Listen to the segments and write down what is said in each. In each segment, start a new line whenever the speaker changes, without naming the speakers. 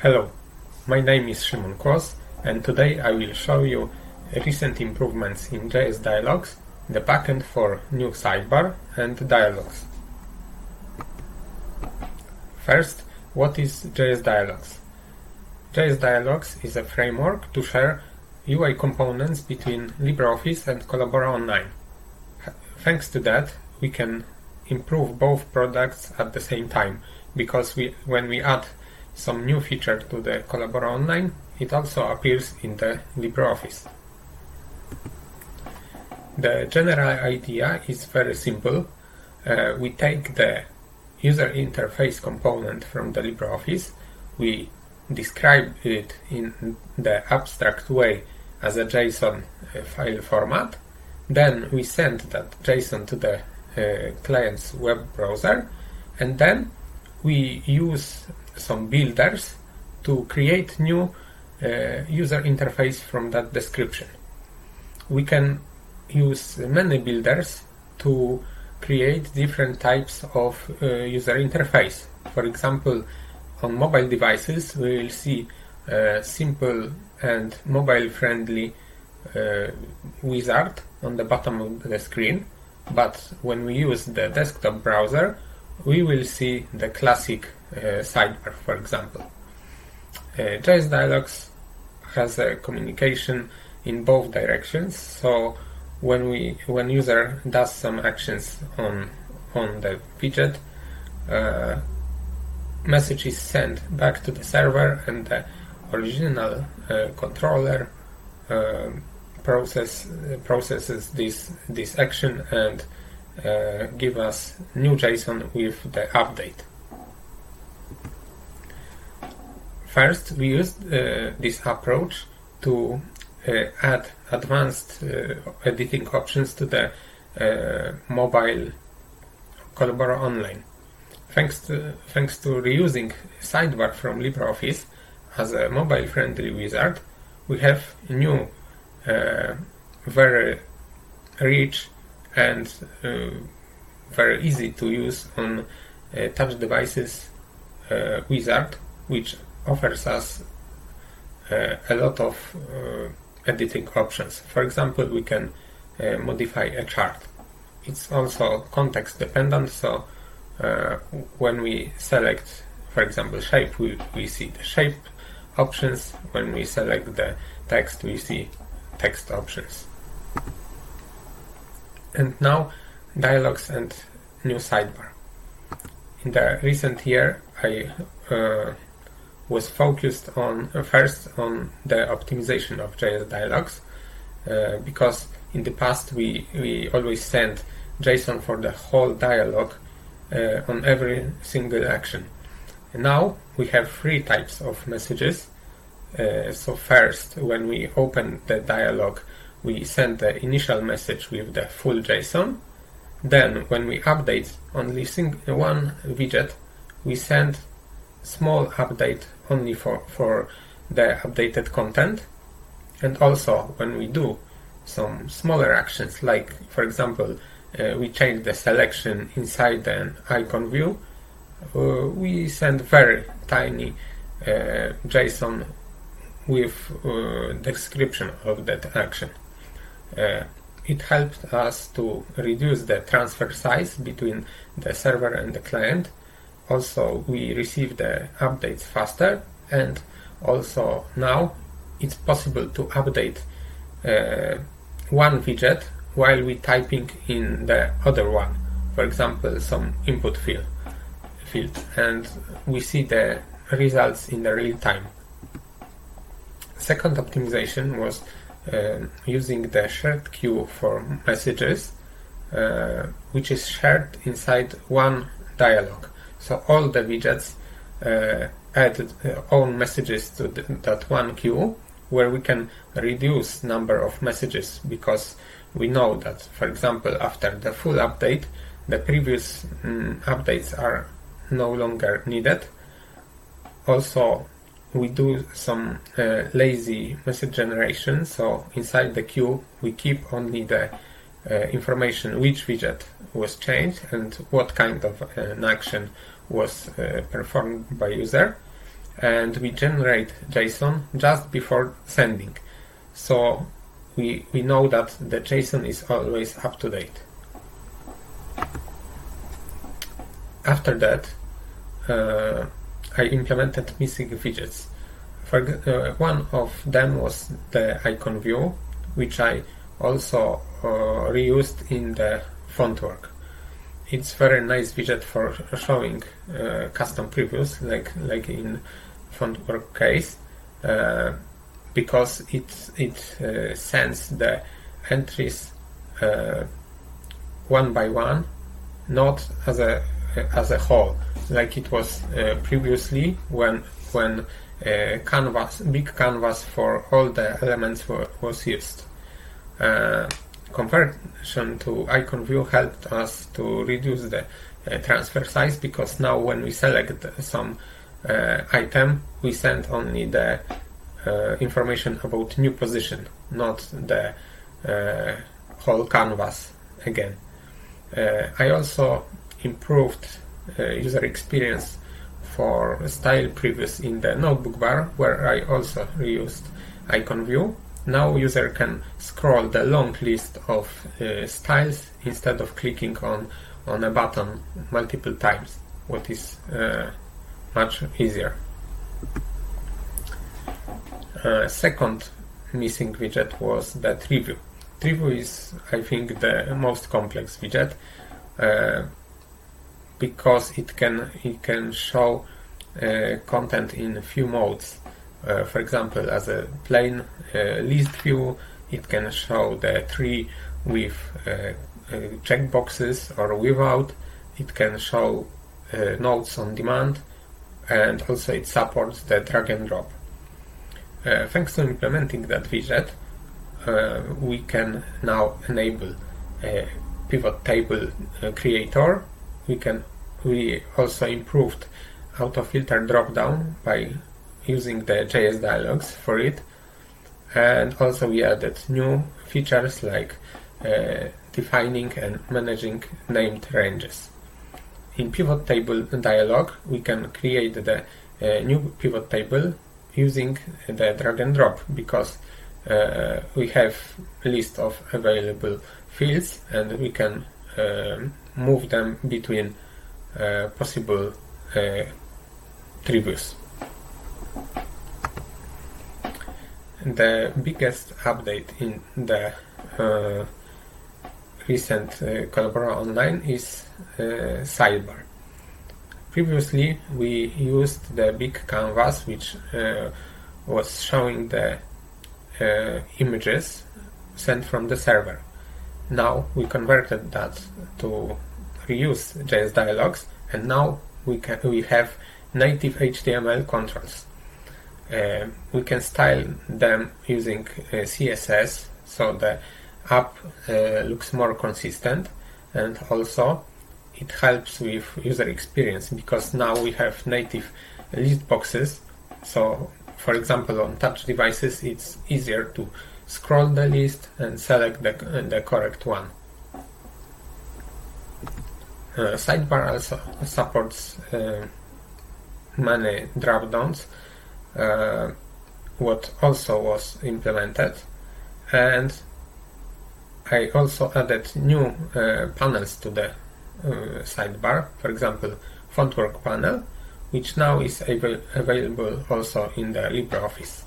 Hello, my name is Szymon Kłos, and today I will show you recent improvements in JS Dialogs, the backend for new sidebar and dialogs. First, what is JS Dialogs? JS Dialogs is a framework to share UI components between LibreOffice and Collabora Online. Thanks to that, we can improve both products at the same time, because when we add some new feature to the Collabora Online, it also appears in the LibreOffice. The general idea is very simple. We take the user interface component from the LibreOffice, we describe it in the abstract way as a JSON file format, then we send that JSON to the client's web browser, and then we use some builders to create new user interface from that description. We can use many builders to create different types of user interface. For example, on mobile devices we will see a simple and mobile-friendly wizard on the bottom of the screen, but when we use the desktop browser we will see the classic sidebar, for example. JS Dialogs has a communication in both directions, so when user does some actions on the widget, message is sent back to the server, and the original controller processes this action and give us new JSON with the update. First, we used this approach to add advanced editing options to the mobile Collabora Online. Thanks to reusing sidebar from LibreOffice as a mobile-friendly wizard, we have new, very rich and very easy to use on touch devices wizard, which offers us a lot of editing options. For example, we can modify a chart. It's also context dependent, so when we select, for example, shape, we see the shape options. When we select the text, we see text options. And now, dialogues and new sidebar. In the recent year, I was focused first on the optimization of JS Dialogs, because in the past we always sent JSON for the whole dialogue on every single action. And now we have three types of messages. So first, when we open the dialogue, we send the initial message with the full JSON. Then when we update only one widget, we send small update only for the updated content. And also when we do some smaller actions, like for example we change the selection inside an icon view, we send very tiny JSON with description of that action. It helped us to reduce the transfer size between the server and the client. Also, we receive the updates faster, and also now it's possible to update one widget while we typing in the other one. For example, some input field, and we see the results in the real time. Second optimization was using the shared queue for messages, which is shared inside one dialog. So all the widgets add own messages to that one queue, where we can reduce number of messages, because we know that, for example, after the full update, the previous updates are no longer needed. Also, we do some lazy message generation, so inside the queue we keep only the information which widget was changed and what kind of an action was performed by user. and we generate JSON just before sending. So we know that the JSON is always up to date. After that, I implemented missing widgets. One of them was the icon view, which I also reused in the font work. It's very nice widget for showing custom previews, like in font work case, because it sends the entries one by one, not as a whole, like it was previously when big canvas for all the elements was used. Conversion to icon view helped us to reduce the transfer size, because now when we select some item, we send only the information about new position, not the whole canvas again. I also improved user experience for style previews in the notebook bar, where I also reused icon view. Now user can scroll the long list of styles instead of clicking on a button multiple times, what is much easier. Second missing widget was the tree view. Tree view is, I think, the most complex widget, because it can show content in a few modes. For example, as a plain list view, it can show the tree with checkboxes or without. It can show nodes on demand, and also it supports the drag and drop. Thanks to implementing that widget, we can now enable a pivot table creator. We also improved auto-filter dropdown by using the JS dialogs for it, and also we added new features like defining and managing named ranges. In pivot table dialog, we can create the new pivot table using the drag and drop, because we have a list of available fields and we can move them between possible tree views. The biggest update in the recent Collabora Online is sidebar. Previously we used the big canvas, which was showing the images sent from the server. Now we converted that to reuse JS dialogs, and now we have native HTML controls. We can style them using CSS, so the app looks more consistent, and also it helps with user experience, because now we have native list boxes. So for example, on touch devices it's easier to scroll the list and select the correct one. Sidebar also supports many drop-downs, what also was implemented, and I also added new panels to the sidebar. For example, font work panel, which now is available also in the LibreOffice.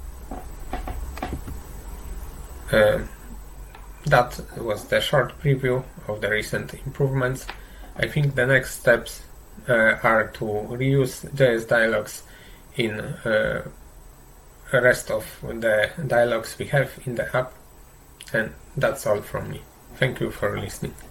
That was the short preview of the recent improvements. I think the next steps are to reuse JS dialogs in the rest of the dialogs we have in the app, and that's all from me. Thank you for listening.